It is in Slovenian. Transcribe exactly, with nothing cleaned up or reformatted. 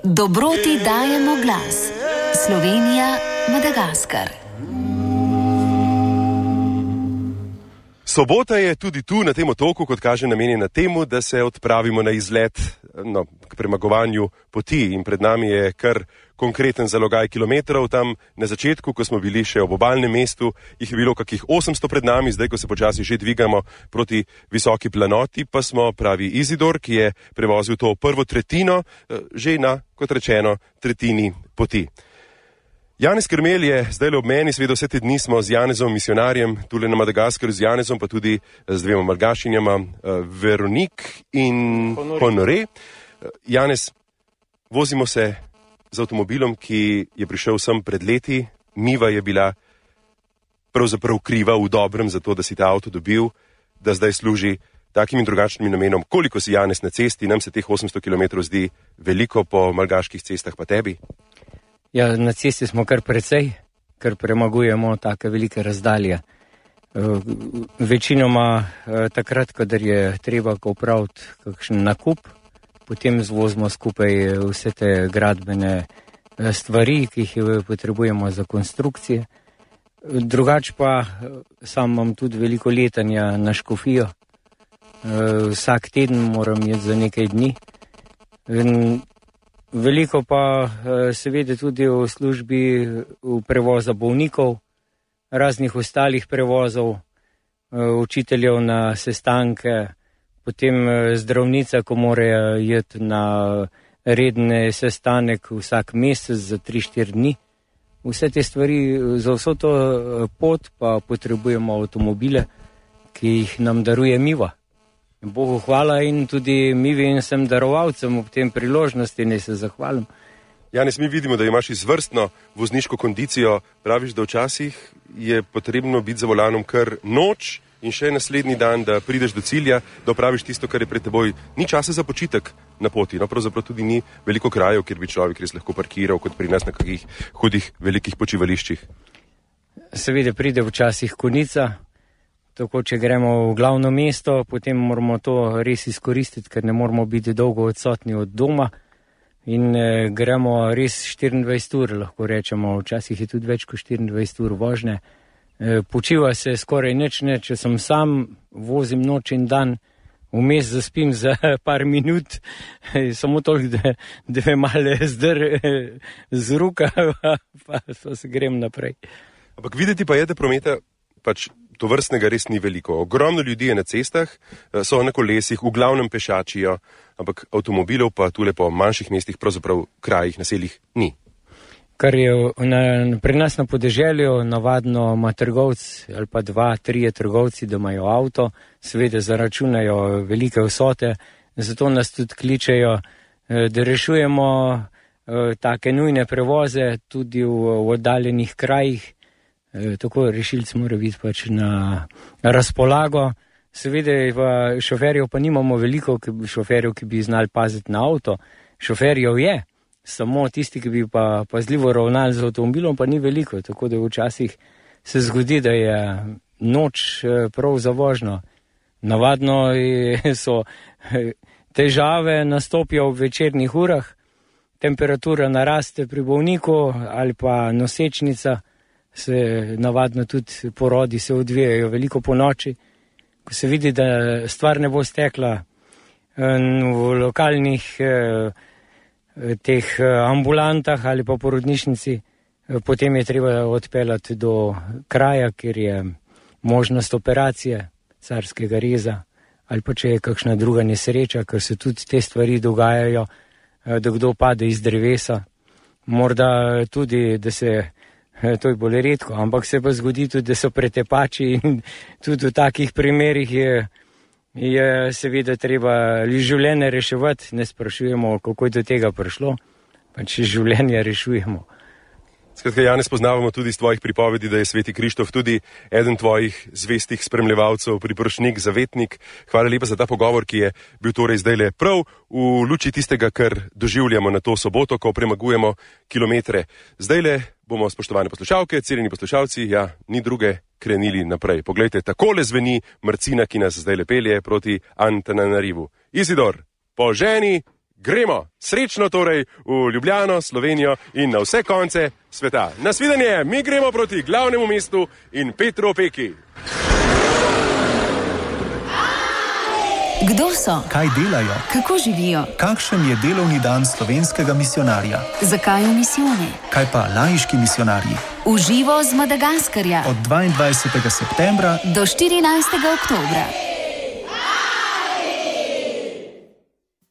Dobroti dajemo glas. Slovenija, Madagaskar. Sobota je tudi tu, na tem otoku, kot kaže, namenjena temu, da se odpravimo na izlet no, k premagovanju poti. In pred nami je kar konkreten zalogaj kilometrov. Tam na začetku, ko smo bili še ob obalnem mestu, jih je bilo kakih osemsto pred nami, zdaj, ko se počasi že dvigamo proti visoki planoti, pa smo, pravi Izidor, ki je prevozil to prvo tretjino, že na, kot rečeno, tretjini poti. Janez Krmelj je zdaj le ob meni, seveda vse te dni smo z Janezom, misionarjem, tule na Madagaskarju z Janezom, pa tudi z dvema malgašinjama, Veronik in Honore. Janez, vozimo se z avtomobilom, ki je prišel sem pred leti. Miva je bila pravzaprav kriva v dobrem za to, da si ta avto dobil, da zdaj služi takim in drugačnim namenom. Koliko si, Janez, na cesti? Nam se teh osemsto kilometrov zdi veliko, po malgaških cestah pa tebi? Ja, na cesti smo kar precej, ker premagujemo take velike razdalje. Večinoma takrat, kadar je treba opraviti kakšen nakup, potem zvozimo skupaj vse te gradbene stvari, ki jih potrebujemo za konstrukcije. Drugač pa sam imam tudi veliko letanja na Škofijo. Vsak teden moram jeti za nekaj dni. Veliko pa seveda tudi v službi v prevoza bolnikov, raznih ostalih prevozov, učiteljev na sestanke, potem zdravnica, ko mora jeti na redne sestanek vsak mesec za tri štiri dni. Vse te stvari, za vso to pot pa potrebujemo avtomobile, ki jih nam daruje Miva. Bogu hvala in tudi Mivi in vsem darovalcem ob tem priložnosti, ne se zahvalim. Janez, mi vidimo, da imaš izvrstno vozniško kondicijo. Praviš, da včasih je potrebno biti za volanom kar noč in še naslednji dan, da prideš do cilja, da opraviš tisto, kar je pred teboj. Ni časa za počitek na poti, no pravzaprav tudi ni veliko krajev, kjer bi človek res lahko parkiral, kot pri nas na kakih hudih velikih počivališčih. Seveda pride včasih konica. Tako, če gremo v glavno mesto, potem moramo to res izkoristiti, ker ne moramo biti dolgo odsotni od doma in eh, gremo res štiriindvajset ur, lahko rečemo, včasih je tudi več kot štiriindvajset ur vožnje. Eh, počiva se skoraj nič ne, če sem sam, vozim noč in dan, vmes zaspim za par minut, samo toliko, da, da me malo zdr z ruka, pa, pa se grem naprej. Ampak videti pa je, da prometa pač to vrstnega res ni veliko. Ogromno ljudi je na cestah, so na kolesih, v glavnem pešačijo, ampak avtomobilov pa tule po manjših mestih, pravzaprav krajih, naseljih ni. Kar je na, pri nas na podeželju navadno ima trgovci ali pa dva, trije trgovci, da imajo avto, seveda zaračunajo velike vsote, zato nas tudi kličejo, da rešujemo take nujne prevoze tudi v, v oddaljenih krajih. Tako rešilc mora biti pač na razpolago. Seveda pa šoferjev pa nimamo veliko, šoferjev, ki bi znali paziti na avto. Šoferjev je, samo tisti, ki bi pa pazljivo ravnali z avtomobilom, pa ni veliko. Tako da včasih se zgodi, da je noč prav za vožnjo. Navadno so težave nastopijo v večernih urah, temperatura naraste pri bolniku ali pa nosečnica, se navadno tudi porodi se odvijajo veliko po noči, ko se vidi, da stvar ne bo stekla v lokalnih teh ambulantah ali pa porodnišnici, potem je treba odpeljati do kraja, kjer je možnost operacije carskega reza ali pa če je kakšna druga nesreča, ker se tudi te stvari dogajajo, da kdo pade iz drevesa, morda tudi, da se to je bolj redko, ampak se pa zgodi tudi, da so pretepači in tudi v takih primerih je, je seveda treba življenje reševati. Ne sprašujemo, kako je do tega prišlo, pa če življenje rešujemo. Skratka, Janez, poznavamo tudi iz tvojih pripovedi, da je sveti Krištof tudi eden tvojih zvestih spremljevalcev, priprošnik, zavetnik. Hvala lepa za ta pogovor, ki je bil torej zdajle prav v luči tistega, kar doživljamo na to soboto, ko premagujemo kilometre. Zdajle bomo, spoštovane poslušalke, cenjeni poslušalci, ja, ni druge, krenili naprej. Poglejte, takole zveni Marcina, ki nas zdajle pelje proti Antananarivu. Izidor, po ženi gremo. Srečno torej v Ljubljano, Slovenijo in na vse konce sveta. Nasvidenje, mi gremo proti glavnemu mestu in Petru Opeki. Kdo so? Kaj delajo? Kako živijo? Kakšen je delovni dan slovenskega misijonarja? Zakaj v misijone? Kaj pa laiški misijonarji? V živo z Madagaskarja. Od dvaindvajsetega septembra do štirinajstega oktobra.